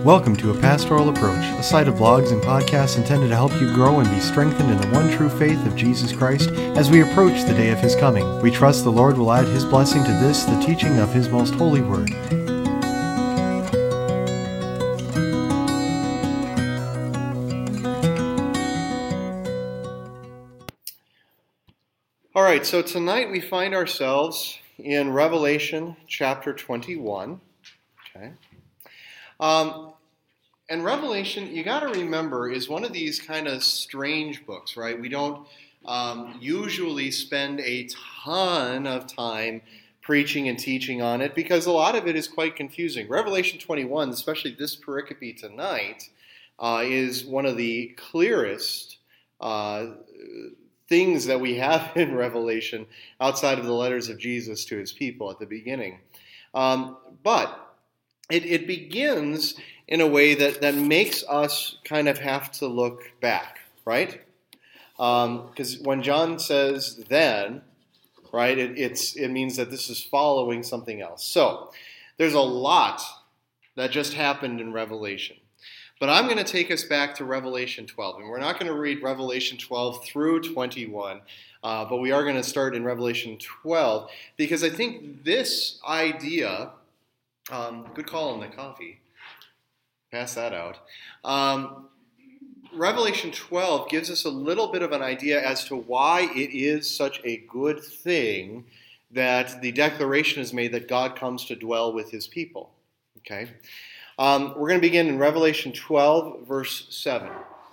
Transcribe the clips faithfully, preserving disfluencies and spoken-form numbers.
Welcome to A Pastoral Approach, a site of blogs and podcasts intended to help you grow and be strengthened in the one true faith of Jesus Christ as we approach the day of His coming. We trust the Lord will add His blessing to this, the teaching of His most holy word. All right, so tonight we find ourselves in Revelation chapter twenty-one. Okay. Um, and Revelation, you got to remember, is one of these kind of strange books, right? We don't um, usually spend a ton of time preaching and teaching on it because a lot of it is quite confusing. Revelation twenty-one, especially this pericope tonight, uh, is one of the clearest uh, things that we have in Revelation outside of the letters of Jesus to His people at the beginning. Um, but It, it begins in a way that, that makes us kind of have to look back, right? Because um, when John says then, right, it, it's, it means that this is following something else. So there's a lot that just happened in Revelation. But I'm going to take us back to Revelation twelve. And we're not going to read Revelation twelve through twenty-one, uh, but we are going to start in Revelation twelve because I think this idea... Um, good call on the coffee. Pass that out. Um, Revelation twelve gives us a little bit of an idea as to why it is such a good thing that the declaration is made that God comes to dwell with His people. Okay, um, we're going to begin in Revelation twelve, verse seven.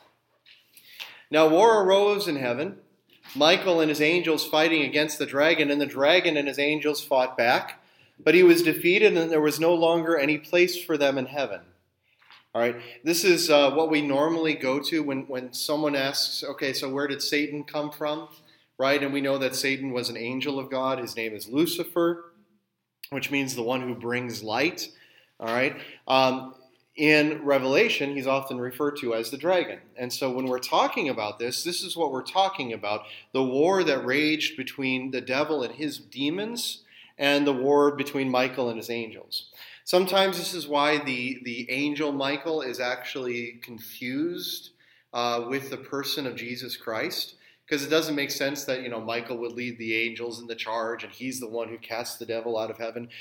Now war arose in heaven, Michael and his angels fighting against the dragon, and the dragon and his angels fought back. But he was defeated, and there was no longer any place for them in heaven. All right, this is uh, what we normally go to when, when someone asks, okay, so where did Satan come from? Right, and we know that Satan was an angel of God. His name is Lucifer, which means the one who brings light. All right, um, in Revelation, he's often referred to as the dragon. And so when we're talking about this, this is what we're talking about, the war that raged between the devil and his demons, and the war between Michael and his angels. Sometimes this is why the, the angel Michael is actually confused uh, with the person of Jesus Christ, because it doesn't make sense that, you know, Michael would lead the angels in the charge and he's the one who casts the devil out of heaven.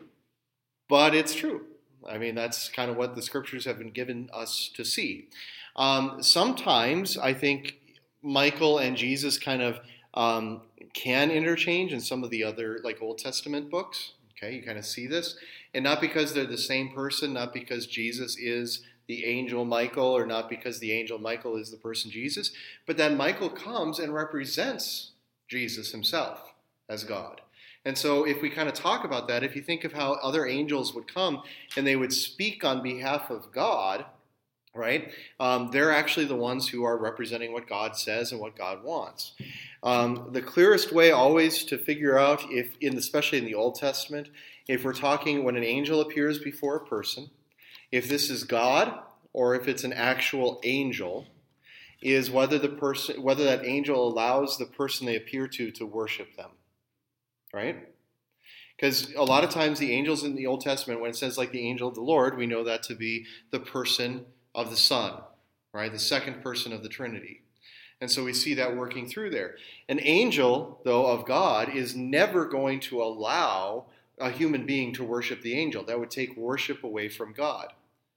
But it's true. I mean, that's kind of what the scriptures have been given us to see. Um, sometimes I think Michael and Jesus kind of um, can interchange in some of the other like Old Testament books. Okay, you kind of see this. And not because they're the same person, not because Jesus is the angel Michael, or not because the angel Michael is the person Jesus, but that Michael comes and represents Jesus himself as God. And so if we kind of talk about that, if you think of how other angels would come and they would speak on behalf of God, right? Um, they're actually the ones who are representing what God says and what God wants. Um, the clearest way always to figure out, if, in especially in the Old Testament, if we're talking when an angel appears before a person, if this is God or if it's an actual angel, is whether the person, whether that angel allows the person they appear to to worship them, right? Because a lot of times the angels in the Old Testament, when it says like the angel of the Lord, we know that to be the person of the Son, right? The second person of the Trinity. And so we see that working through there. An angel, though, of God is never going to allow a human being to worship the angel. That would take worship away from God.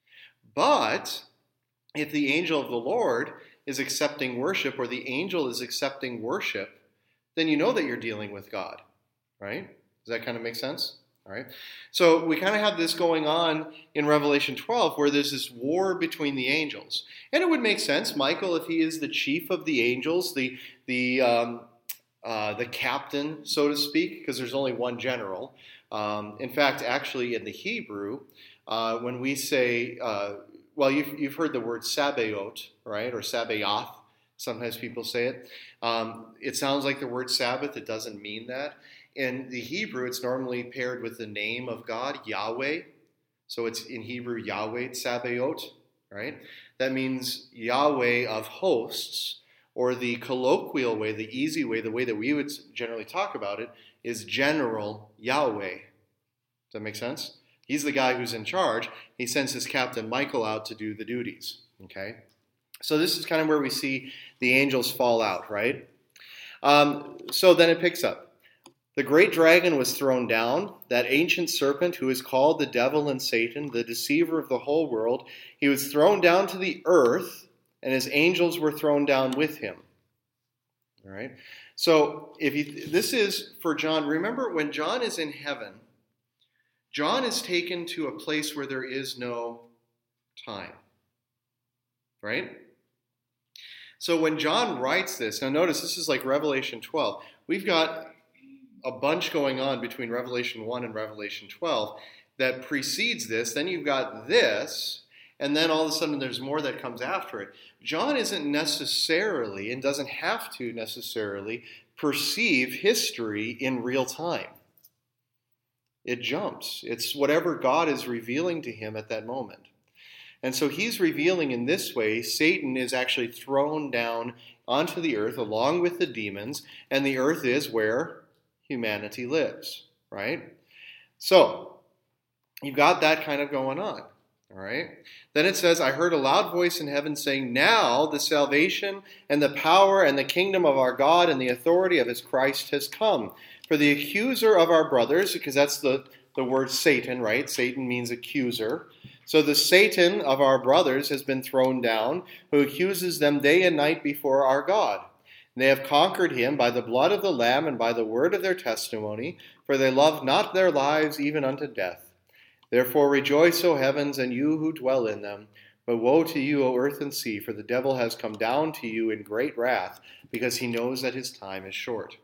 But if the angel of the Lord is accepting worship, or the angel is accepting worship, then you know that you're dealing with God, right? Does that kind of make sense? All right. So we kind of have this going on in Revelation twelve where there's this war between the angels. And it would make sense, Michael, if he is the chief of the angels, the the um, uh, the captain, so to speak, because there's only one general. Um, in fact, actually in the Hebrew, uh, when we say, uh, well, you've, you've heard the word Sabaoth, right, or Sabaoth. Sometimes people say it. Um, it sounds like the word Sabbath. It doesn't mean that. In the Hebrew, it's normally paired with the name of God, Yahweh. So it's in Hebrew, Yahweh Sabaoth, right? That means Yahweh of hosts, or the colloquial way, the easy way, the way that we would generally talk about it, is General Yahweh. Does that make sense? He's the guy who's in charge. He sends his captain Michael out to do the duties. Okay? So this is kind of where we see the angels fall out, right? Um, so then it picks up. The great dragon was thrown down, that ancient serpent who is called the devil and Satan, the deceiver of the whole world. He was thrown down to the earth, and his angels were thrown down with him. All right? So if you, this is for John. Remember, when John is in heaven, John is taken to a place where there is no time. Right? So when John writes this, now notice this is like Revelation twelve. We've got a bunch going on between Revelation one and Revelation twelve that precedes this. Then you've got this, and then all of a sudden there's more that comes after it. John isn't necessarily, and doesn't have to necessarily, perceive history in real time. It jumps. It's whatever God is revealing to him at that moment. And so he's revealing in this way, Satan is actually thrown down onto the earth along with the demons, and the earth is where humanity lives, right? So, you've got that kind of going on, all right? Then it says, I heard a loud voice in heaven saying, now the salvation and the power and the kingdom of our God and the authority of his Christ has come. For the accuser of our brothers, because that's the, the word Satan, right? Satan means accuser. So the Satan of our brothers has been thrown down, who accuses them day and night before our God. They have conquered him by the blood of the Lamb and by the word of their testimony, for they love not their lives even unto death. Therefore rejoice, O heavens, and you who dwell in them. But woe to you, O earth and sea, for the devil has come down to you in great wrath, because he knows that his time is short.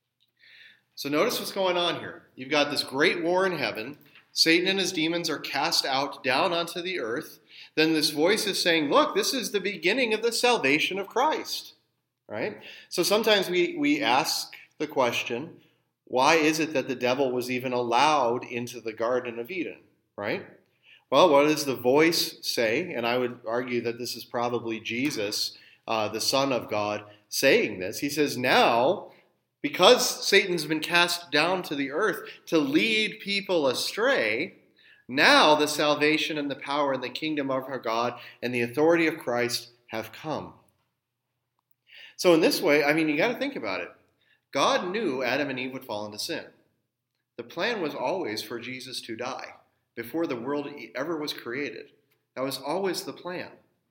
So notice what's going on here. You've got this great war in heaven. Satan and his demons are cast out down onto the earth. Then this voice is saying, look, this is the beginning of the salvation of Christ. Right? So sometimes we, we ask the question, why is it that the devil was even allowed into the Garden of Eden? Right? Well, what does the voice say? And I would argue that this is probably Jesus, uh, the Son of God, saying this. He says, now, because Satan's been cast down to the earth to lead people astray, now the salvation and the power and the kingdom of our God and the authority of Christ have come. So in this way, I mean, you got to think about it. God knew Adam and Eve would fall into sin. The plan was always for Jesus to die before the world ever was created. That was always the plan.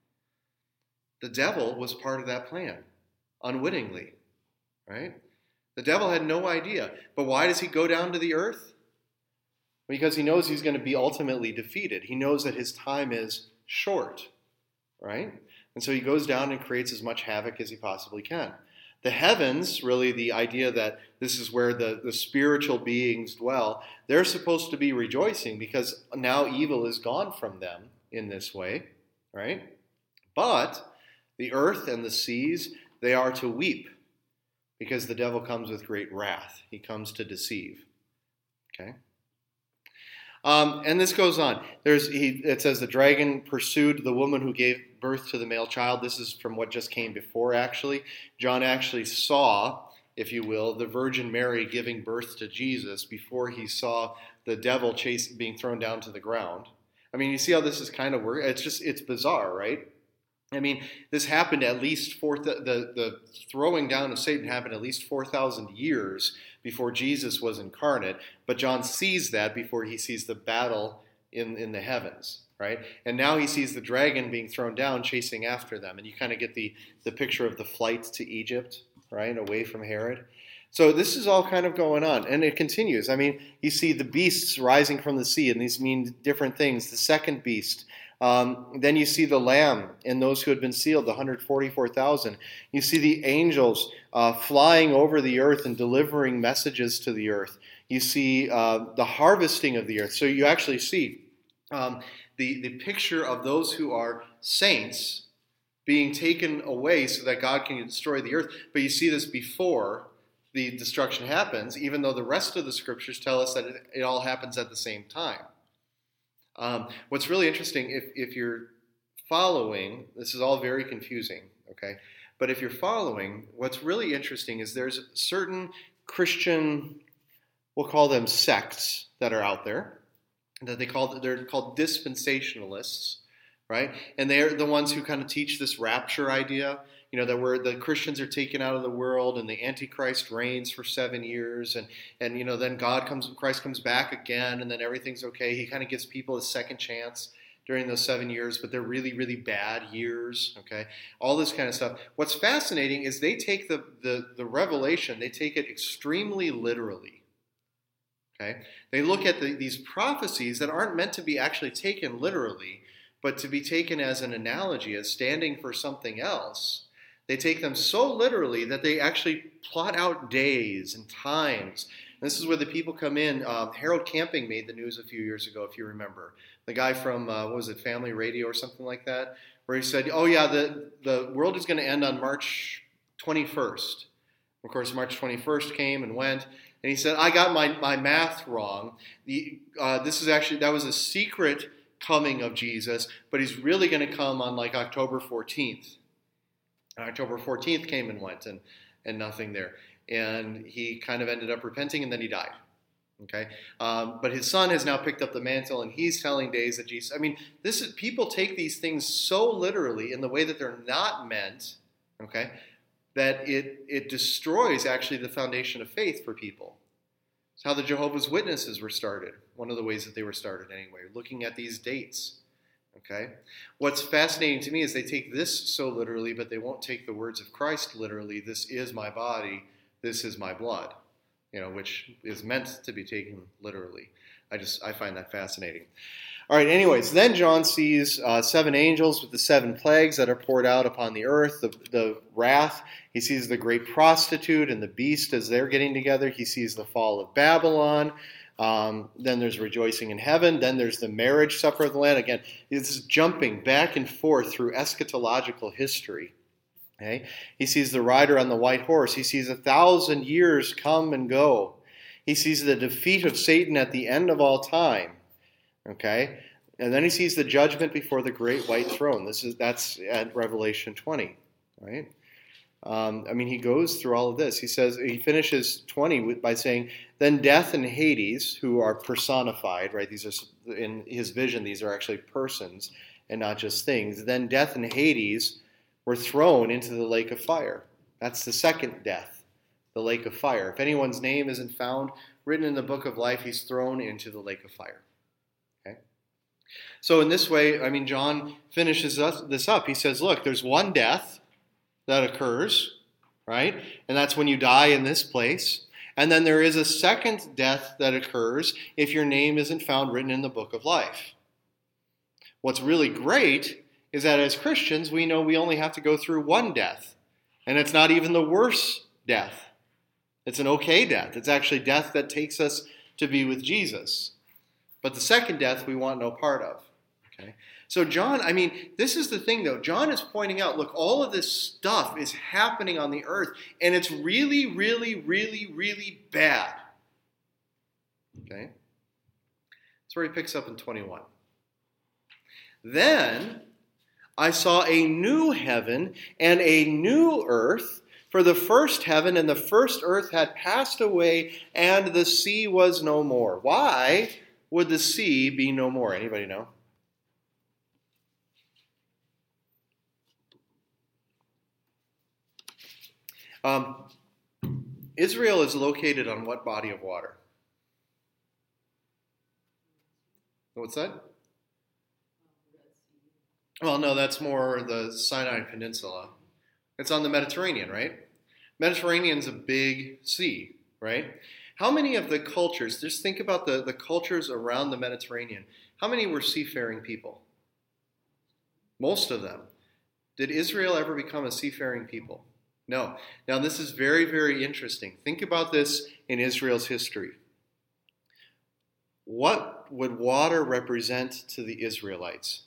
The devil was part of that plan, unwittingly, right? The devil had no idea. But why does he go down to the earth? Because he knows he's going to be ultimately defeated. He knows that his time is short, right? And so he goes down and creates as much havoc as he possibly can. The heavens, really the idea that this is where the, the spiritual beings dwell, they're supposed to be rejoicing because now evil is gone from them in this way, right? But the earth and the seas, they are to weep because the devil comes with great wrath. He comes to deceive, okay? Um, and this goes on. There's he, it says the dragon pursued the woman who gave birth to the male child. This is from what just came before, actually. John actually saw, if you will, the Virgin Mary giving birth to Jesus before he saw the devil chase, being thrown down to the ground. I mean, you see how this is kind of work. It's just, it's bizarre, right? I mean, this happened at least four, th- the, the throwing down of Satan happened at least four thousand years before Jesus was incarnate. But John sees that before he sees the battle in, in the heavens, right? And now he sees the dragon being thrown down, chasing after them. And you kind of get the, the picture of the flight to Egypt, right, away from Herod. So this is all kind of going on. And it continues. I mean, you see the beasts rising from the sea, and these mean different things. The second beast. Um, then you see the Lamb and those who had been sealed, the one hundred forty-four thousand. You see the angels uh, flying over the earth and delivering messages to the earth. You see uh, the harvesting of the earth. So you actually see um, the, the picture of those who are saints being taken away so that God can destroy the earth. But you see this before the destruction happens, even though the rest of the scriptures tell us that it, it all happens at the same time. Um, what's really interesting, if, if you're following, this is all very confusing, okay? But if you're following, what's really interesting is there's certain Christian, we'll call them sects, that are out there. that they call they're called dispensationalists, right? And they're the ones who kind of teach this rapture idea, you know, that where the Christians are taken out of the world and the Antichrist reigns for seven years, and and you know then God comes, Christ comes back again, and then everything's okay. He kind of gives people a second chance during those seven years, but they're really, really bad years, okay? All this kind of stuff. What's fascinating is they take the the, the revelation, they take it extremely literally, okay? They look at the, these prophecies that aren't meant to be actually taken literally, but to be taken as an analogy, as standing for something else. They take them so literally that they actually plot out days and times. And this is where the people come in. Um, Harold Camping made the news a few years ago, if you remember. The guy from, uh, what was it, Family Radio or something like that, where he said, oh yeah, the, the world is going to end on March twenty-first. Of course, March twenty-first came and went. And he said, I got my, my math wrong. The, uh, this is actually, that was a secret coming of Jesus, but he's really going to come on like October fourteenth. October fourteenth came and went, and, and nothing there. And he kind of ended up repenting, and then he died. Okay, um, but his son has now picked up the mantle, and he's telling days that Jesus. I mean, this is people take these things so literally in the way that they're not meant. Okay, that it it destroys actually the foundation of faith for people. It's how the Jehovah's Witnesses were started. One of the ways that they were started, anyway, looking at these dates. Okay, what's fascinating to me is they take this so literally, but they won't take the words of Christ literally. This is my body. This is my blood. You know, which is meant to be taken literally. I just, I find that fascinating. All right, anyways, then John sees uh, seven angels with the seven plagues that are poured out upon the earth, the, the wrath. He sees the great prostitute and the beast as they're getting together. He sees the fall of Babylon. Um, then there's rejoicing in heaven. Then there's the marriage supper of the Lamb. Again, it's jumping back and forth through eschatological history. Okay? He sees the rider on the white horse. He sees a thousand years come and go. He sees the defeat of Satan at the end of all time. Okay? And then he sees the judgment before the great white throne. This is that's at Revelation twenty. Right? Um, I mean, he goes through all of this. He says he finishes twenty by saying, "Then death and Hades, who are personified, right? These are in his vision. These are actually persons and not just things. Then death and Hades were thrown into the lake of fire." That's the second death, the lake of fire. If anyone's name isn't found written in the book of life, he's thrown into the lake of fire. Okay? So in this way, I mean, John finishes this up. He says, look, there's one death that occurs, right? And that's when you die in this place. And then there is a second death that occurs if your name isn't found written in the book of life. What's really great is that as Christians, we know we only have to go through one death. And it's not even the worst death. It's an okay death. It's actually death that takes us to be with Jesus. But the second death we want no part of. Okay? So John, I mean, this is the thing though. John is pointing out, look, all of this stuff is happening on the earth. And it's really, really, really, really bad. Okay? That's where he picks up in twenty-one. Then I saw a new heaven and a new earth, for the first heaven and the first earth had passed away, and the sea was no more. Why would the sea be no more? Anybody know? Um, Israel is located on what body of water? What's that? Well, no, that's more the Sinai Peninsula. It's on the Mediterranean, right? Mediterranean's a big sea, right? How many of the cultures, just think about the, the cultures around the Mediterranean, how many were seafaring people? Most of them. Did Israel ever become a seafaring people? No. Now, this is very, very interesting. Think about this in Israel's history. What would water represent to the Israelites?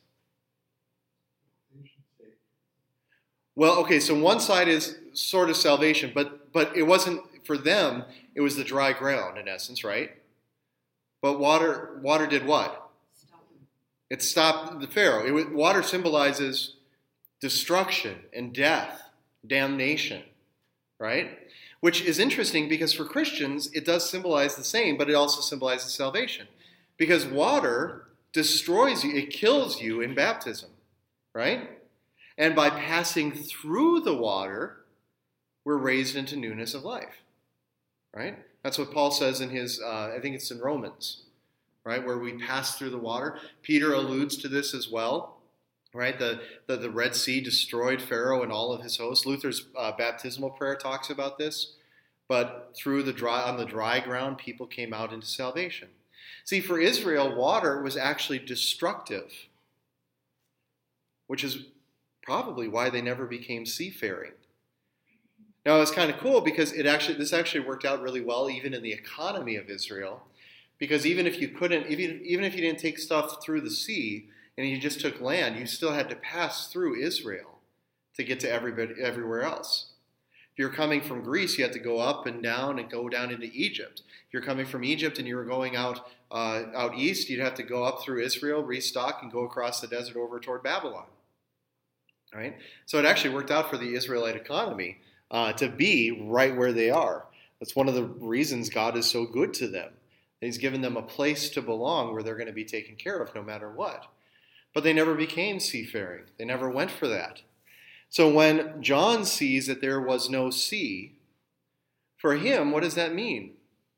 Well, okay, so one side is sort of salvation, but but it wasn't for them, it was the dry ground in essence, right? But water water did what? Stop. It stopped the Pharaoh. It was, water symbolizes destruction and death, damnation, right? Which is interesting because for Christians, it does symbolize the same, but it also symbolizes salvation. Because water destroys you, it kills you in baptism, right? And by passing through the water, we're raised into newness of life, right? That's what Paul says in his, uh, I think it's in Romans, right, where we pass through the water. Peter alludes to this as well, right? The, the, the Red Sea destroyed Pharaoh and all of his hosts. Luther's uh, baptismal prayer talks about this. But through the dry, on the dry ground, people came out into salvation. See, for Israel, water was actually destructive, which is probably why they never became seafaring. Now, it's kind of cool because it actually this actually worked out really well even in the economy of Israel, because even if you couldn't, even, even if you didn't take stuff through the sea and you just took land, you still had to pass through Israel to get to everybody, everywhere else. If you're coming from Greece, you had to go up and down and go down into Egypt. If you're coming from Egypt and you were going out uh, out east, you'd have to go up through Israel, restock, and go across the desert over toward Babylon. All right? So it actually worked out for the Israelite economy uh, to be right where they are. That's one of the reasons God is so good to them. He's given them a place to belong where they're going to be taken care of no matter what. But they never became seafaring. They never went for that. So when John sees that there was no sea, for him, what does that mean?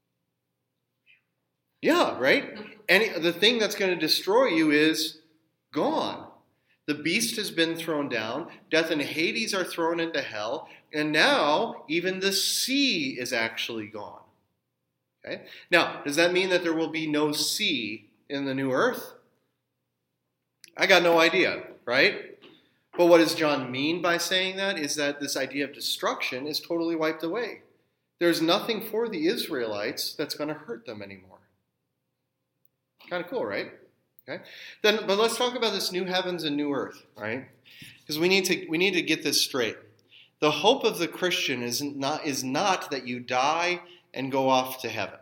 Yeah, right? Any, the thing that's going to destroy you is gone. The beast has been thrown down. Death and Hades are thrown into hell. And now even the sea is actually gone. Okay? Now, does that mean that there will be no sea in the new earth? I got no idea, right? But what does John mean by saying that is that this idea of destruction is totally wiped away. There's nothing for the Israelites that's going to hurt them anymore. Kind of cool, right? Okay. Then, but let's talk about this new heavens and new earth, right? Because we need to we need to get this straight. The hope of the Christian is not is not that you die and go off to heaven.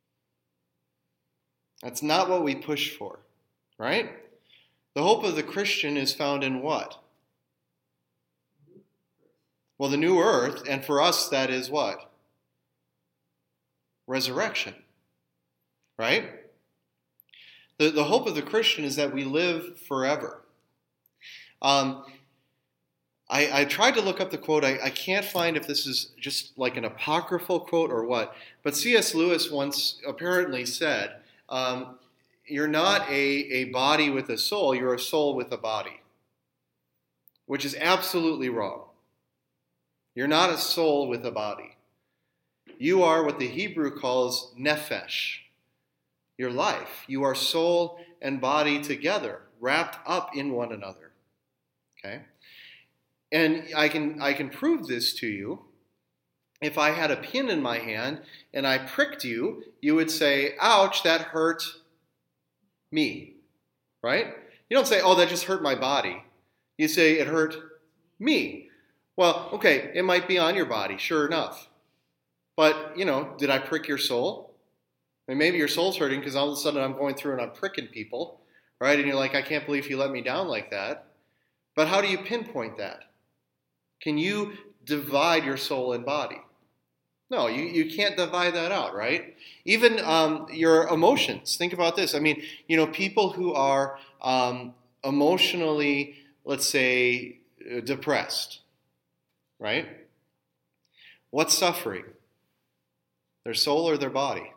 That's not what we push for, right? The hope of the Christian is found in what? Well, the new earth, and for us that is what? Resurrection, right? The, the hope of the Christian is that we live forever. Um, I, I tried to look up the quote. I, I can't find if this is just like an apocryphal quote or what, but C S Lewis once apparently said, um, you're not a, a body with a soul, you're a soul with a body, which is absolutely wrong. You're not a soul with a body. You are what the Hebrew calls nephesh, your life. You are soul and body together, wrapped up in one another. Okay? And I can I can prove this to you. If I had a pin in my hand and I pricked you, you would say, ouch, that hurt me. Right? You don't say, oh, that just hurt my body. You say, it hurt me. Well, okay, it might be on your body, sure enough. But, you know, did I prick your soul? I mean, maybe your soul's hurting because all of a sudden I'm going through and I'm pricking people, right? And you're like, I can't believe you let me down like that. But how do you pinpoint that? Can you divide your soul and body? No, you, you can't divide that out, right? Even um, your emotions. Think about this. I mean, you know, people who are um, emotionally, let's say, depressed, right? What's suffering? Their soul or their body?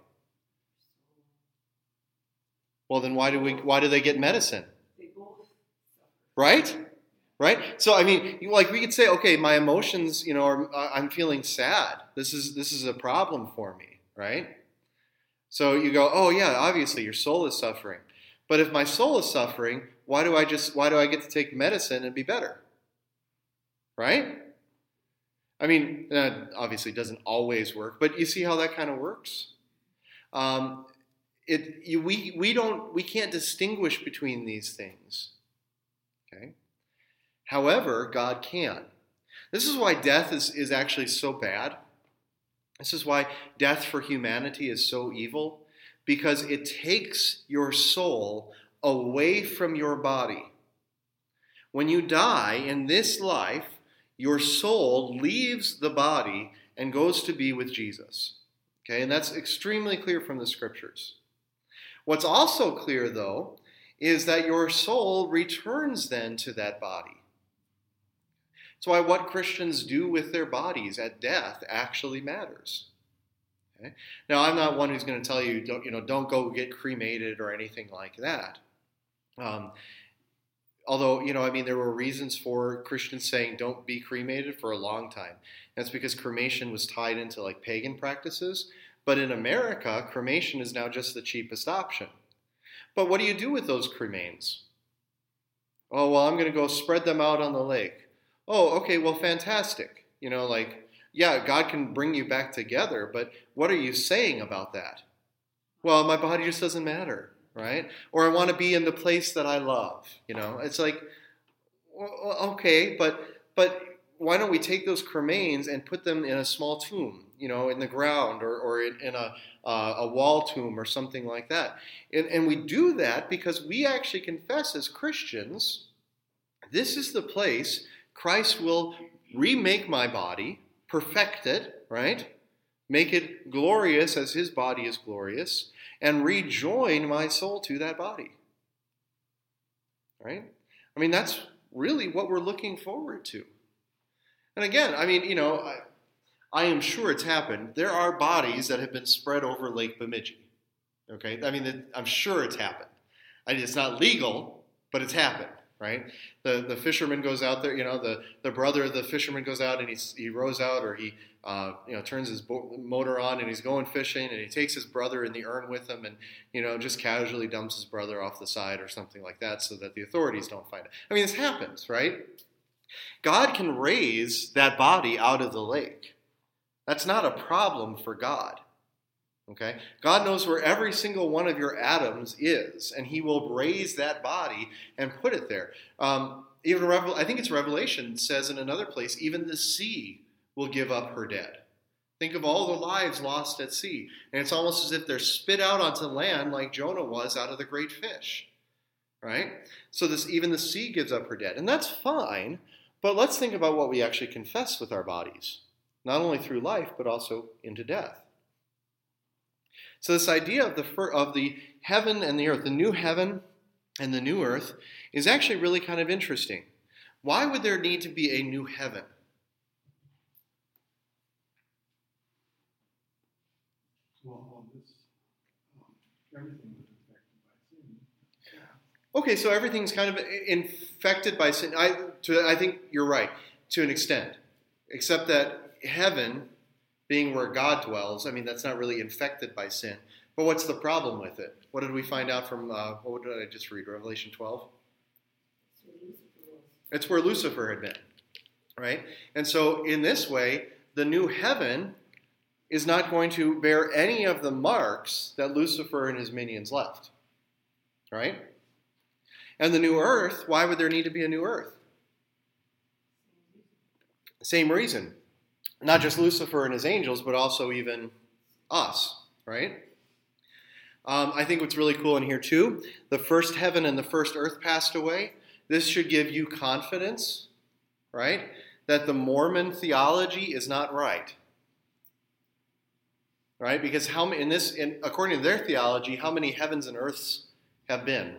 Well, then why do we? Why do they get medicine? Right? Right? So I mean, like we could say, okay, my emotions, you know, are, I'm feeling sad. This is this is a problem for me, right? So you go, oh yeah, obviously your soul is suffering. But if my soul is suffering, why do I just why do I get to take medicine and be better? Right? I mean, that obviously doesn't always work, but you see how that kind of works? Um, it you, we we don't we can't distinguish between these things. Okay? However, God can. This is why death is, is actually so bad. This is why death for humanity is so evil, because it takes your soul away from your body. When you die in this life, your soul leaves the body and goes to be with Jesus. Okay, and that's extremely clear from the scriptures. What's also clear, though, is that your soul returns then to that body. That's why what Christians do with their bodies at death actually matters. Okay? Now, I'm not one who's going to tell you, don't, you know, don't go get cremated or anything like that. Um, although, you know, I mean, there were reasons for Christians saying don't be cremated for a long time. That's because cremation was tied into like pagan practices. But in America, cremation is now just the cheapest option. But what do you do with those cremains? Oh, well, I'm going to go spread them out on the lake. Oh, okay, well, fantastic. You know, like, yeah, God can bring you back together, but what are you saying about that? Well, my body just doesn't matter, right? Or I want to be in the place that I love. You know, it's like, well, okay, but but why don't we take those cremains and put them in a small tomb, you know, in the ground or, or in, in a, uh, a wall tomb or something like that. And, and we do that because we actually confess as Christians, this is the place Christ will remake my body, perfect it, right? Make it glorious as his body is glorious, and rejoin my soul to that body. Right? I mean, that's really what we're looking forward to. And again, I mean, you know, I, I am sure it's happened. There are bodies that have been spread over Lake Bemidji. Okay? I mean, I'm sure it's happened. I mean, it's not legal, but it's happened. Right? The the fisherman goes out there, you know, the, the brother of the fisherman goes out and he, he rows out or he, uh, you know, turns his bo- motor on and he's going fishing and he takes his brother in the urn with him and, you know, just casually dumps his brother off the side or something like that so that the authorities don't find it. I mean, this happens, right? God can raise that body out of the lake. That's not a problem for God. Okay? God knows where every single one of your atoms is, and he will raise that body and put it there. Um, even Revel- I think it's Revelation says in another place, even the sea will give up her dead. Think of all the lives lost at sea. And it's almost as if they're spit out onto land like Jonah was out of the great fish. Right? So this even the sea gives up her dead. And that's fine, but let's think about what we actually confess with our bodies. Not only through life, but also into death. So this idea of the of the heaven and the earth, the new heaven and the new earth, is actually really kind of interesting. Why would there need to be a new heaven? Well, this, um, everything was affected by sin. Okay, so everything's kind of infected by sin. I, to, I think you're right, to an extent. Except that heaven, being where God dwells, I mean, that's not really infected by sin. But what's the problem with it? What did we find out from, uh, what did I just read, Revelation twelve? It's where Lucifer had been, right? And so in this way, the new heaven is not going to bear any of the marks that Lucifer and his minions left, right? And the new earth, why would there need to be a new earth? Same reason. Not just Lucifer and his angels, but also even us, right? Um, I think what's really cool in here too, the first heaven and the first earth passed away. This should give you confidence, right? That the Mormon theology is not right. Right? Because how in this, in, according to their theology, how many heavens and earths have been?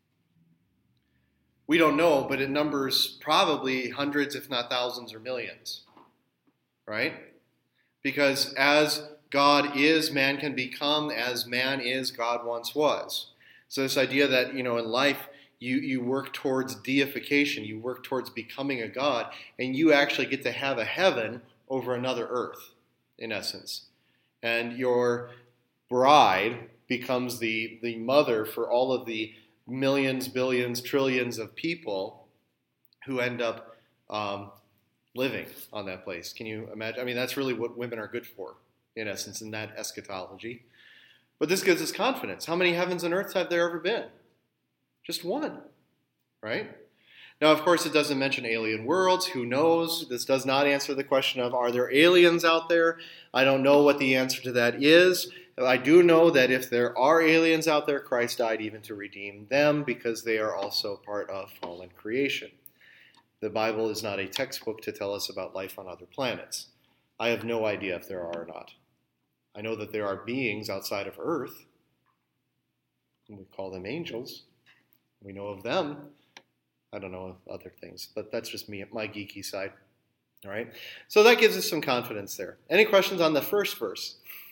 We don't know, but it numbers probably hundreds, if not thousands or millions. Right? Because as God is, man can become. As man is, God once was. So this idea that, you know, in life, you, you work towards deification. You work towards becoming a God. And you actually get to have a heaven over another earth, in essence. And your bride becomes the, the mother for all of the millions, billions, trillions of people who end up um, living on that place. Can you imagine? I mean, that's really what women are good for, in essence, in that eschatology. But this gives us confidence. How many heavens and earths have there ever been? Just one, right? Now, of course, it doesn't mention alien worlds. Who knows? This does not answer the question of, are there aliens out there? I don't know what the answer to that is. I do know that if there are aliens out there, Christ died even to redeem them because they are also part of fallen creation. The Bible is not a textbook to tell us about life on other planets. I have no idea if there are or not. I know that there are beings outside of Earth. We call them angels. We know of them. I don't know of other things, but that's just me, my geeky side. All right. So that gives us some confidence there. Any questions on the first verse?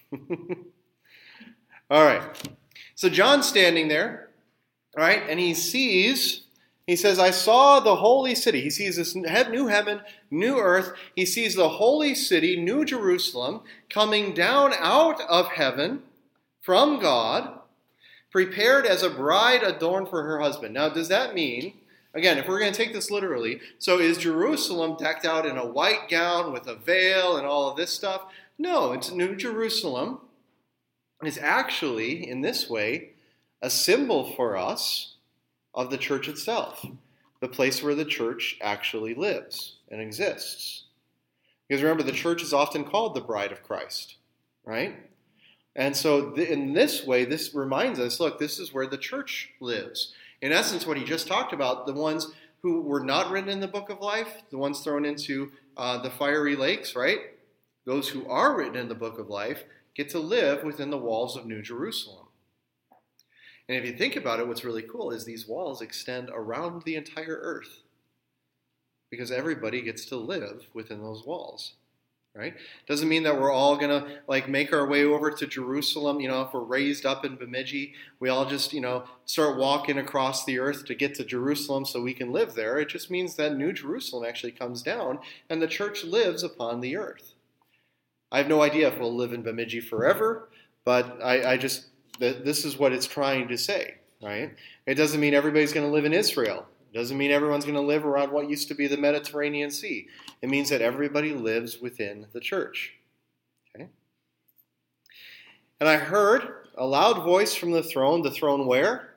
All right. So John's standing there, all right, and he sees, he says, I saw the holy city. He sees this new heaven, new earth. He sees the holy city, New Jerusalem, coming down out of heaven from God, prepared as a bride adorned for her husband. Now, does that mean, again, if we're going to take this literally, so is Jerusalem decked out in a white gown with a veil and all of this stuff? No, it's New Jerusalem is actually, in this way, a symbol for us of the church itself, the place where the church actually lives and exists. Because remember, the church is often called the bride of Christ, right? And so th- in this way, this reminds us, look, this is where the church lives. In essence, what he just talked about, the ones who were not written in the book of life, the ones thrown into uh, the fiery lakes, right? Those who are written in the book of life get to live within the walls of New Jerusalem. And if you think about it, what's really cool is these walls extend around the entire earth because everybody gets to live within those walls. Right? Doesn't mean that we're all going to like make our way over to Jerusalem. You know, if we're raised up in Bemidji, we all just, you know, start walking across the earth to get to Jerusalem so we can live there. It just means that New Jerusalem actually comes down and the church lives upon the earth. I have no idea if we'll live in Bemidji forever, but I, I just, this is what it's trying to say, right? It doesn't mean everybody's going to live in Israel. Doesn't mean everyone's going to live around what used to be the Mediterranean Sea. It means that everybody lives within the church. Okay? And I heard a loud voice from the throne. The throne where?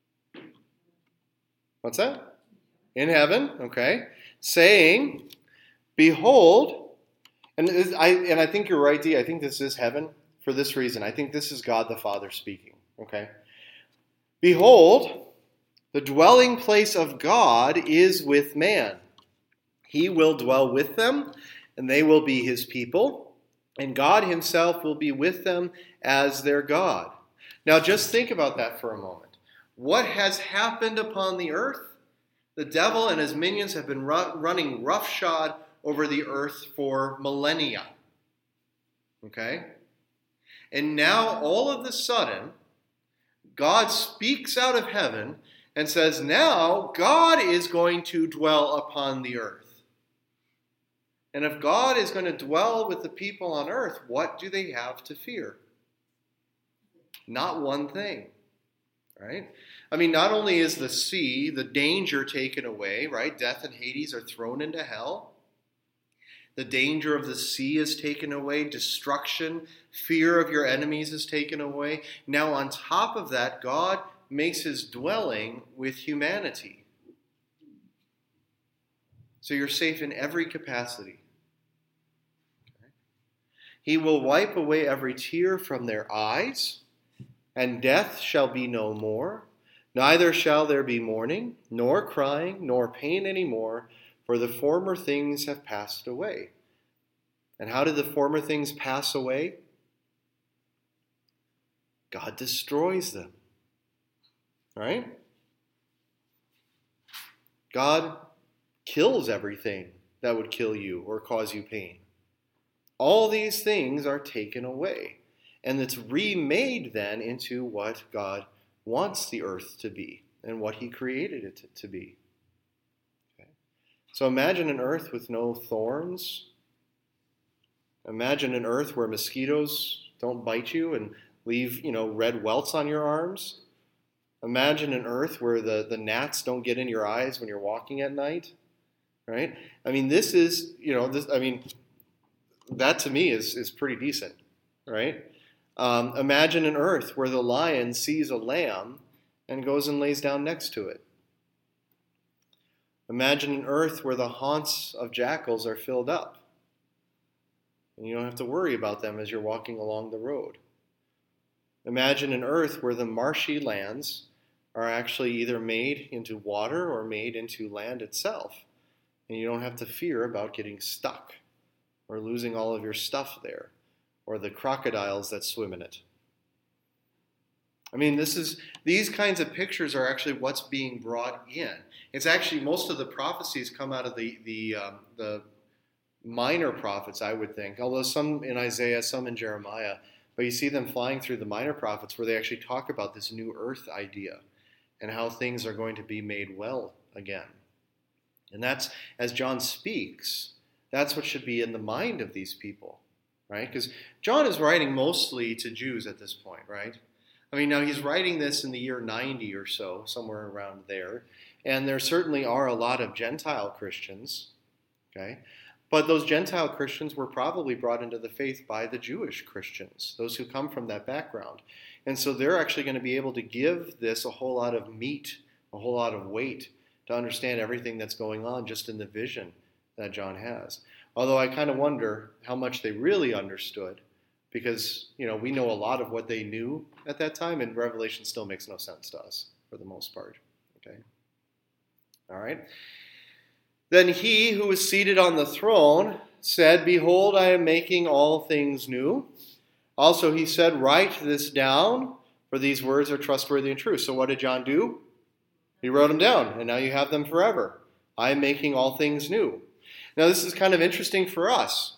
What's that? In heaven, okay. Saying, behold, and I, and I think you're right, Dee. I think this is heaven for this reason. I think this is God the Father speaking, okay. Behold, the dwelling place of God is with man. He will dwell with them, and they will be his people, and God himself will be with them as their God. Now just think about that for a moment. What has happened upon the earth? The devil and his minions have been ru- running roughshod over the earth for millennia. Okay? And now all of a sudden, God speaks out of heaven and says, now God is going to dwell upon the earth. And if God is going to dwell with the people on earth, what do they have to fear? Not one thing, right? I mean, not only is the sea, the danger taken away, right? Death and Hades are thrown into hell. The danger of the sea is taken away. Destruction, fear of your enemies is taken away. Now on top of that, God makes his dwelling with humanity. So you're safe in every capacity. Okay. He will wipe away every tear from their eyes, and death shall be no more. Neither shall there be mourning, nor crying, nor pain any more, for the former things have passed away. And how did the former things pass away? God destroys them. Right? God kills everything that would kill you or cause you pain. All these things are taken away. And it's remade then into what God wants the earth to be and what he created it to be. Okay. So imagine an earth with no thorns. Imagine an earth where mosquitoes don't bite you and leave, you know, red welts on your arms. Imagine an earth where the, the gnats don't get in your eyes when you're walking at night, right? I mean, this is, you know, this. I mean, that to me is, is pretty decent, right? Um, imagine an earth where the lion sees a lamb and goes and lays down next to it. Imagine an earth where the haunts of jackals are filled up, and you don't have to worry about them as you're walking along the road. Imagine an earth where the marshy lands are actually either made into water or made into land itself. And you don't have to fear about getting stuck or losing all of your stuff there or the crocodiles that swim in it. I mean, this is these kinds of pictures are actually what's being brought in. It's actually most of the prophecies come out of the the um, the minor prophets, I would think. Although some in Isaiah, some in Jeremiah, but you see them flying through the minor prophets where they actually talk about this new earth idea and how things are going to be made well again. And that's, as John speaks, that's what should be in the mind of these people, right? Because John is writing mostly to Jews at this point, right? I mean, now he's writing this in the year ninety or so, somewhere around there. And there certainly are a lot of Gentile Christians, okay? But those Gentile Christians were probably brought into the faith by the Jewish Christians, those who come from that background. And so they're actually going to be able to give this a whole lot of meat, a whole lot of weight to understand everything that's going on just in the vision that John has. Although I kind of wonder how much they really understood, because, you know, we know a lot of what they knew at that time, and Revelation still makes no sense to us for the most part. Okay? All right? Then he who was seated on the throne said, "Behold, I am making all things new." Also he said, "Write this down, for these words are trustworthy and true." So what did John do? He wrote them down, and now you have them forever. I am making all things new. Now this is kind of interesting for us.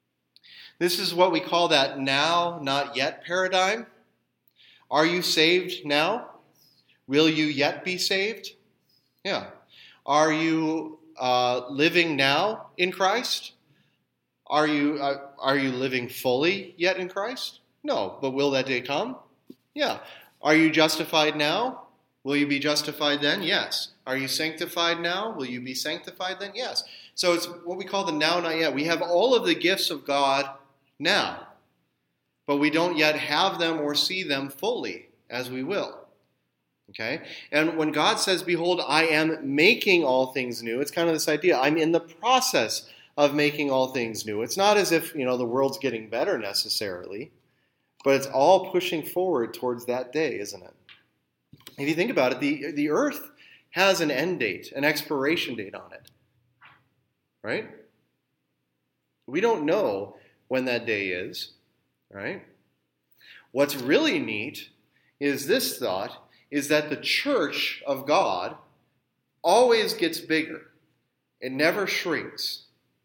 This is what we call that now, not yet paradigm. Are you saved now? Will you yet be saved? Yeah. Are you uh, living now in Christ? Are you uh, are you living fully yet in Christ? No, but will that day come? Yeah. Are you justified now? Will you be justified then? Yes. Are you sanctified now? Will you be sanctified then? Yes. So it's what we call the now, not yet. We have all of the gifts of God now, but we don't yet have them or see them fully as we will. Okay? And when God says, "Behold, I am making all things new," it's kind of this idea. I'm in the process of making all things new. It's not as if, you know, the world's getting better necessarily, but it's all pushing forward towards that day, isn't it? If you think about it, the, the earth has an end date, an expiration date on it. Right? We don't know when that day is. Right? What's really neat is this thought, is that the church of God always gets bigger. It never shrinks.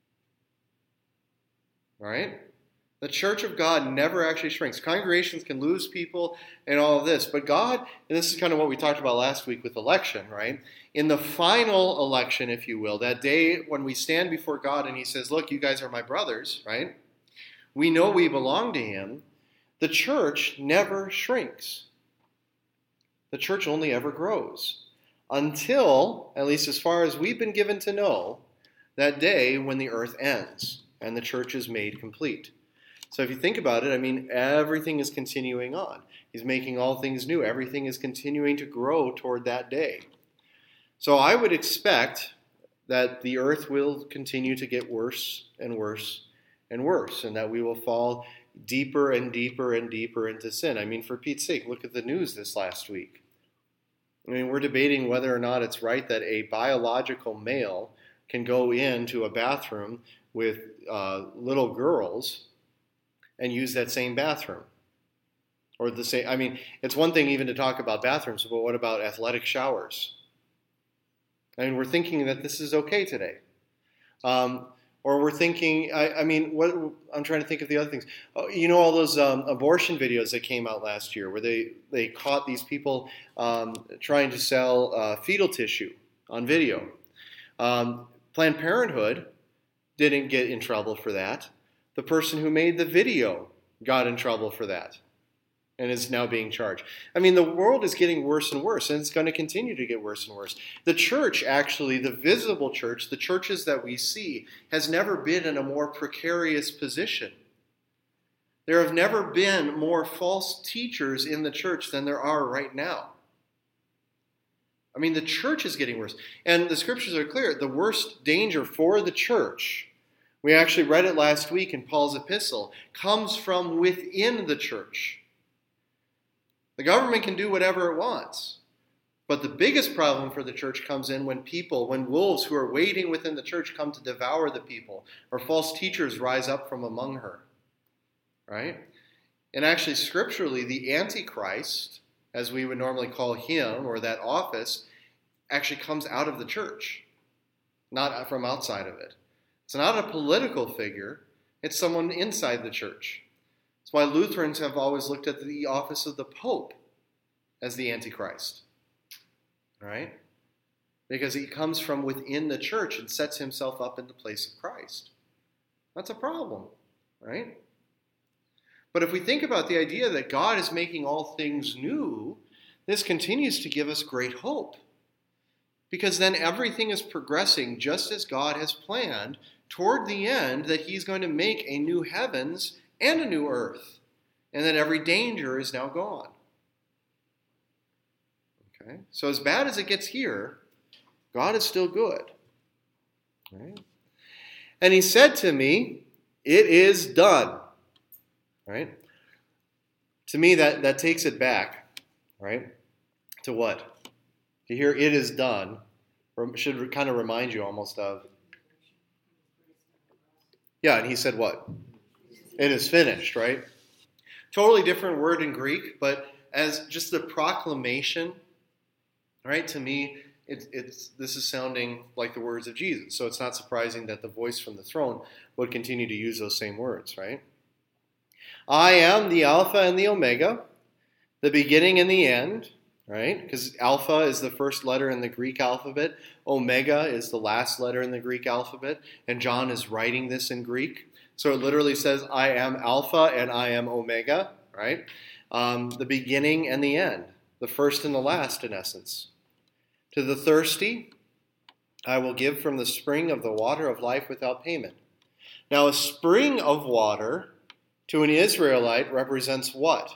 Right? The church of God never actually shrinks. Congregations can lose people and all of this. But God, and this is kind of what we talked about last week with election, right? In the final election, if you will, that day when we stand before God and he says, "Look, you guys are my brothers," right? We know we belong to him. The church never shrinks. The church only ever grows. Until, at least as far as we've been given to know, that day when the earth ends and the church is made complete. So if you think about it, I mean, everything is continuing on. He's making all things new. Everything is continuing to grow toward that day. So I would expect that the earth will continue to get worse and worse and worse, and that we will fall deeper and deeper and deeper into sin. I mean, for Pete's sake, look at the news this last week. I mean, we're debating whether or not it's right that a biological male can go into a bathroom with uh, little girls and use that same bathroom. Or the same, I mean, it's one thing even to talk about bathrooms, but what about athletic showers? I mean, we're thinking that this is okay today. Um, or we're thinking, I, I mean, what I'm trying to think of the other things. Oh, you know all those um, abortion videos that came out last year where they, they caught these people um, trying to sell uh, fetal tissue on video. Um, Planned Parenthood didn't get in trouble for that. The person who made the video got in trouble for that and is now being charged. I mean, the world is getting worse and worse, and it's going to continue to get worse and worse. The church, actually, the visible church, the churches that we see, has never been in a more precarious position. There have never been more false teachers in the church than there are right now. I mean, the church is getting worse. And the scriptures are clear. The worst danger for the church, we actually read it last week in Paul's epistle, comes from within the church. The government can do whatever it wants. But the biggest problem for the church comes in when people, when wolves who are waiting within the church come to devour the people, or false teachers rise up from among her. Right? And actually, scripturally, the Antichrist as we would normally call him, or that office, actually comes out of the church, not from outside of it. It's not a political figure. It's someone inside the church. That's why Lutherans have always looked at the office of the Pope as the Antichrist. All right? Because he comes from within the church and sets himself up in the place of Christ. That's a problem, right? But if we think about the idea that God is making all things new, this continues to give us great hope. Because then everything is progressing just as God has planned toward the end, that he's going to make a new heavens and a new earth, and that every danger is now gone. Okay? So as bad as it gets here, God is still good. Right? And he said to me, "It is done." Right? To me, that, that takes it back, right? To what? To hear "it is done" should kind of remind you almost of. Yeah, and he said what? It is finished, right? Totally different word in Greek, but as just the proclamation, right? To me, it, it's this is sounding like the words of Jesus. So it's not surprising that the voice from the throne would continue to use those same words, right? I am the Alpha and the Omega, the beginning and the end, right? Because Alpha is the first letter in the Greek alphabet. Omega is the last letter in the Greek alphabet. And John is writing this in Greek. So it literally says, I am Alpha and I am Omega, right? Um, the beginning and the end. The first and the last, in essence. To the thirsty, I will give from the spring of the water of life without payment. Now, a spring of water to an Israelite represents what?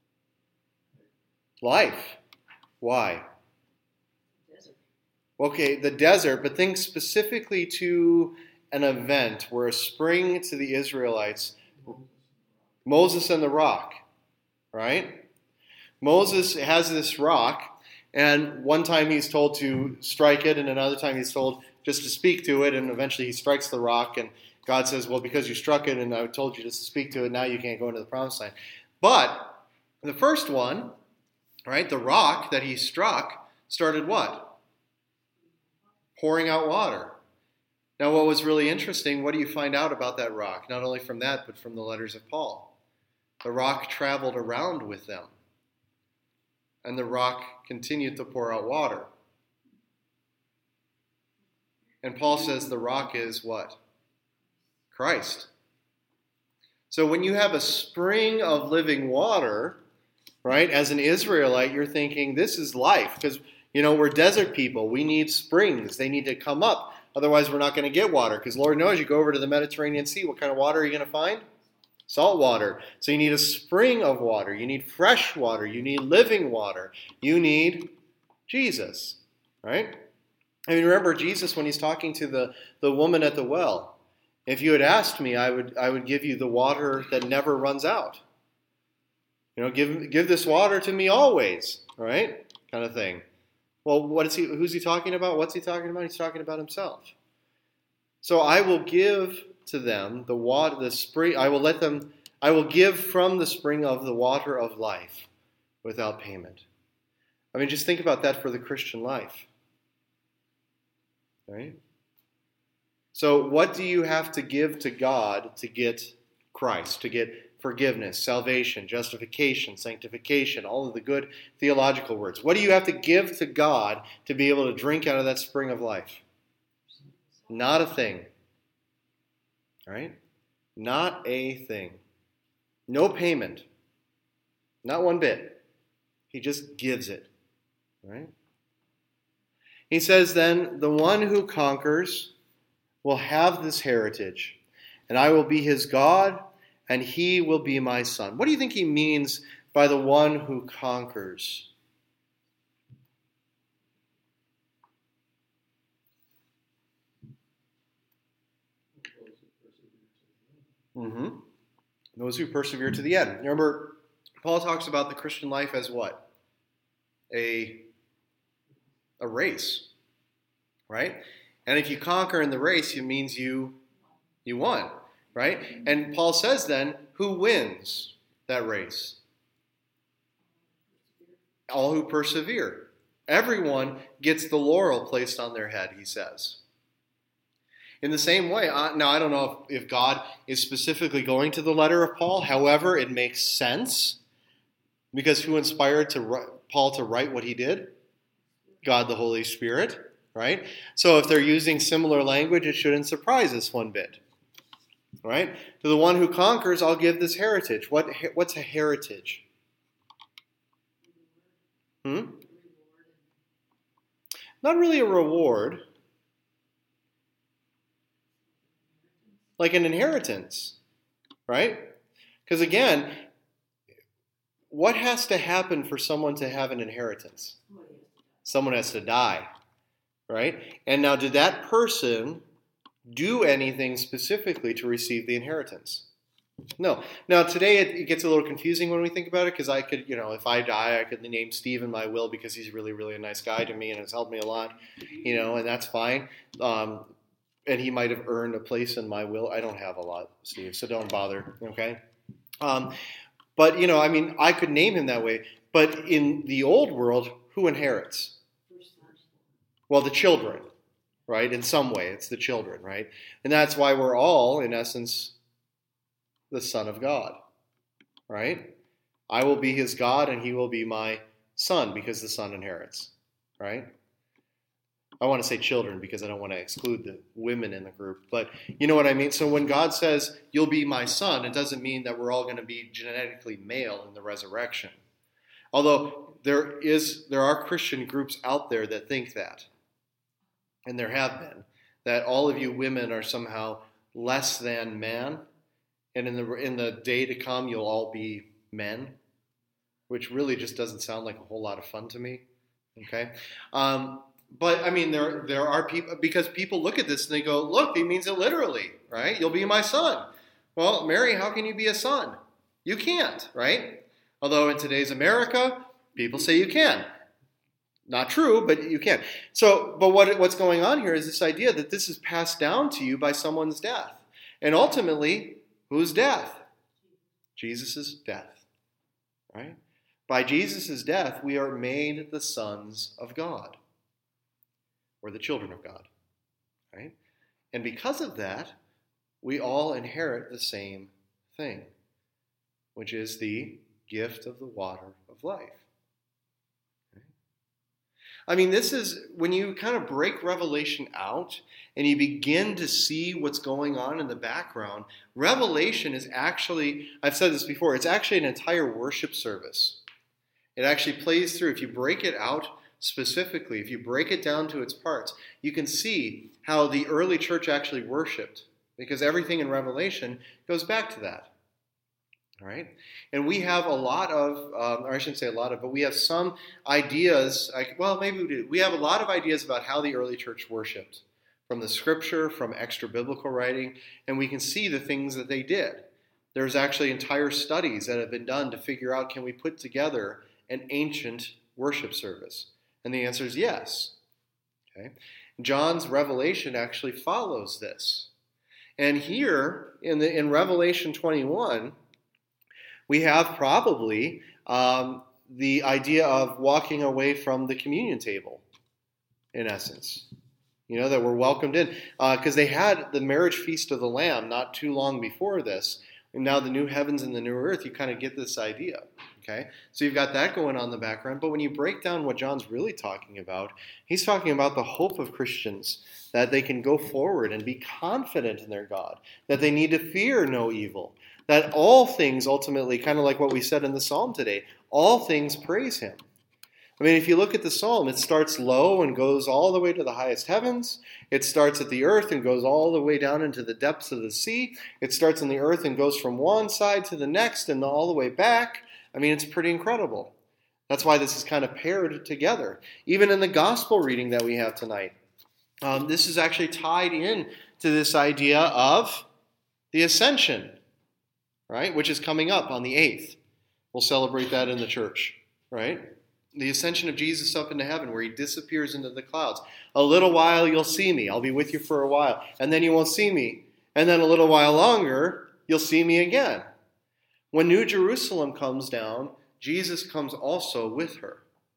Life. Why? Desert. Okay, the desert, but think specifically to an event where a spring to the Israelites, Moses and the rock, right? Moses has this rock, and one time he's told to strike it, and another time he's told just to speak to it, and eventually he strikes the rock, and God says, well, because you struck it and I told you just to speak to it, now you can't go into the promised land. But the first one, right, the rock that he struck started what? Pouring out water. Now, what was really interesting, what do you find out about that rock? Not only from that, but from the letters of Paul. The rock traveled around with them. And the rock continued to pour out water. And Paul says the rock is what? Christ. So when you have a spring of living water, right, as an Israelite, you're thinking this is life. Because, you know, we're desert people. We need springs. They need to come up. Otherwise, we're not going to get water. Because Lord knows you go over to the Mediterranean Sea, what kind of water are you going to find? Salt water. So you need a spring of water. You need fresh water. You need living water. You need Jesus, right? I mean, remember Jesus when he's talking to the, the woman at the well. If you had asked me, I would I would give you the water that never runs out. You know, give give this water to me always, right? Kind of thing. Well, what is he? Who's he talking about? What's he talking about? He's talking about himself. So I will give to them the water, the spring. I will let them. I will give from the spring of the water of life, without payment. I mean, just think about that for the Christian life, right? So what do you have to give to God to get Christ, to get forgiveness, salvation, justification, sanctification, all of the good theological words? What do you have to give to God to be able to drink out of that spring of life? Not a thing. All right? Not a thing. No payment. Not one bit. He just gives it. All right? He says then, the one who conquers will have this heritage, and I will be his God, and he will be my son. What do you think he means by the one who conquers? Mm-hmm. Those who persevere to the end. Remember, Paul talks about the Christian life as what? A, a race, right? And if you conquer in the race, it means you, you won, right? And Paul says then, who wins that race? all who persevere. Everyone gets the laurel placed on their head, he says. In the same way, uh, now I don't know if, if God is specifically going to the letter of Paul. However, it makes sense because who inspired to Paul to write what he did? God the Holy Spirit, right? So if they're using similar language, it shouldn't surprise us one bit, right? To the one who conquers, I'll give this heritage. What what's a heritage? Hmm? Not really a reward. Like an inheritance, right? Because again, what has to happen for someone to have an inheritance? Someone has to die, right? And now, did that person do anything specifically to receive the inheritance? No. Now, today it, it gets a little confusing when we think about it, because I could, you know, if I die, I could name Steve in my will because he's really, really a nice guy to me and has helped me a lot, you know, and that's fine. Um, and he might have earned a place in my will. I don't have a lot, Steve, so don't bother, okay? Um, but, you know, I mean, I could name him that way. But in the old world, who inherits? Well, the children, right? In some way, it's the children, right? And that's why we're all, in essence, the Son of God, right? I will be his God and he will be my son because the son inherits, right? I want to say children because I don't want to exclude the women in the group, but you know what I mean? So when God says, you'll be my son, it doesn't mean that we're all going to be genetically male in the resurrection. Although there is, there are Christian groups out there that think that, and there have been, that all of you women are somehow less than man, and in the in the day to come, you'll all be men, which really just doesn't sound like a whole lot of fun to me. Okay, um, but I mean, there there are people, because people look at this and they go, "Look, he means it literally, right? You'll be my son." Well, Mary, how can you be a son? You can't, right? Although in today's America, people say you can. Not true, but you can. So, but what what's going on here is this idea that this is passed down to you by someone's death, and ultimately. Whose death? Jesus' death, right? By Jesus' death, we are made the sons of God, or the children of God, right? And because of that, we all inherit the same thing, which is the gift of the water of life. I mean, this is, when you kind of break Revelation out and you begin to see what's going on in the background, Revelation is actually, I've said this before, it's actually an entire worship service. It actually plays through. If you break it out specifically, if you break it down to its parts, you can see how the early church actually worshipped, because everything in Revelation goes back to that. All right, and we have a lot of, um, or I shouldn't say a lot of, but we have some ideas, like, well, maybe we do. We have a lot of ideas about how the early church worshipped, from the scripture, from extra-biblical writing, and we can see the things that they did. There's actually entire studies that have been done to figure out, can we put together an ancient worship service? And the answer is yes. Okay, John's Revelation actually follows this. And here, in the in Revelation twenty-one, we have probably um, the idea of walking away from the communion table, in essence. You know, that we're welcomed in. Because uh, they had the marriage feast of the Lamb not too long before this. And now the new heavens and the new earth, you kind of get this idea. Okay? So you've got that going on in the background. But when you break down what John's really talking about, he's talking about the hope of Christians, that they can go forward and be confident in their God, that they need to fear no evil, that all things ultimately, kind of like what we said in the psalm today, all things praise him. I mean, if you look at the psalm, it starts low and goes all the way to the highest heavens. It starts at the earth and goes all the way down into the depths of the sea. It starts on the earth and goes from one side to the next and all the way back. I mean, it's pretty incredible. That's why this is kind of paired together. Even in the gospel reading that we have tonight, um, this is actually tied in to this idea of the ascension, right? Which is coming up on the eighth. We'll celebrate that in the church, right? The ascension of Jesus up into heaven, where he disappears into the clouds. A little while you'll see me. I'll be with you for a while. And then you won't see me. And then a little while longer, you'll see me again. When New Jerusalem comes down, Jesus comes also with her.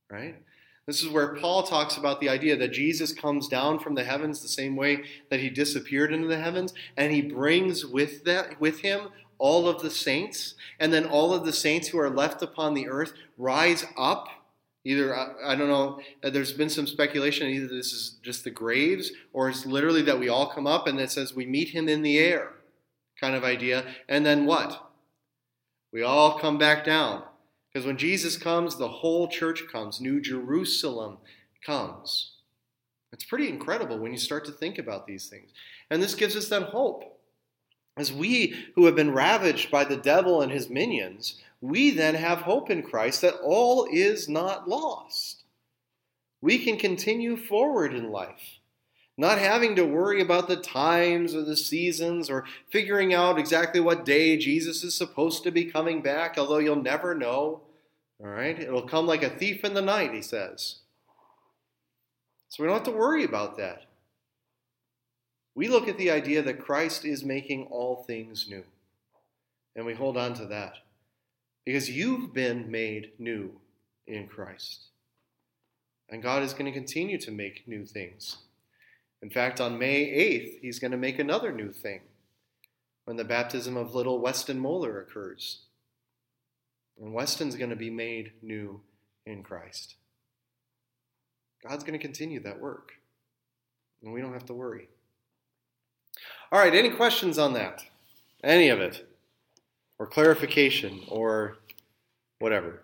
right? This is where Paul talks about the idea that Jesus comes down from the heavens the same way that he disappeared into the heavens, and he brings with that with him all of the saints, and then all of the saints who are left upon the earth rise up. Either, I don't know, there's been some speculation, either this is just the graves, or it's literally that we all come up and it says we meet him in the air kind of idea. And then what? We all come back down. Because when Jesus comes, the whole church comes. New Jerusalem comes. It's pretty incredible when you start to think about these things. And this gives us that hope. As we who have been ravaged by the devil and his minions, we then have hope in Christ that all is not lost. We can continue forward in life, not having to worry about the times or the seasons or figuring out exactly what day Jesus is supposed to be coming back, although you'll never know. All right? It'll come like a thief in the night, he says. So we don't have to worry about that. We look at the idea that Christ is making all things new, and we hold on to that. Because you've been made new in Christ. And God is going to continue to make new things. In fact, on May eighth, he's going to make another new thing when the baptism of little Weston Moeller occurs. And Weston's going to be made new in Christ. God's going to continue that work. And we don't have to worry. All right, any questions on that? Any of it? Or clarification, or whatever.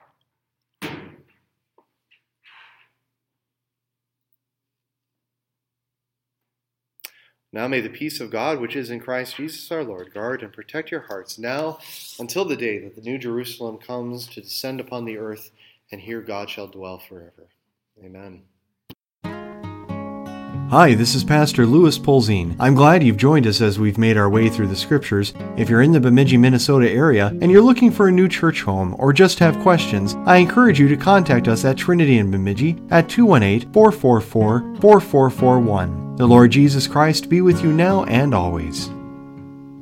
Now may the peace of God, which is in Christ Jesus our Lord, guard and protect your hearts now until the day that the New Jerusalem comes to descend upon the earth, and here God shall dwell forever. Amen. Hi, this is Pastor Louis Polzine. I'm glad you've joined us as we've made our way through the Scriptures. If you're in the Bemidji, Minnesota area and you're looking for a new church home or just have questions, I encourage you to contact us at Trinity in Bemidji at two one eight, four four four, four four four one. The Lord Jesus Christ be with you now and always.